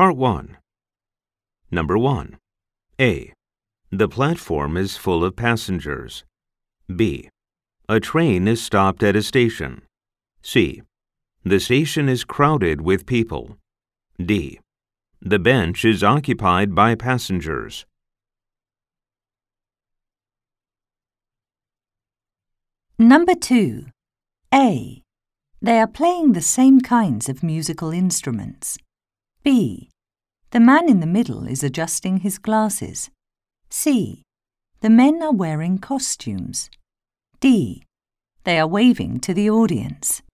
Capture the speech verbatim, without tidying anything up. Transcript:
Part one. Number one. A. The platform is full of passengers. B. A train is stopped at a station. C. The station is crowded with people. D. The bench is occupied by passengers. Number two. A. They are playing the same kinds of musical instruments. B. The man in the middle is adjusting his glasses. C. The men are wearing costumes. D. They are waving to the audience.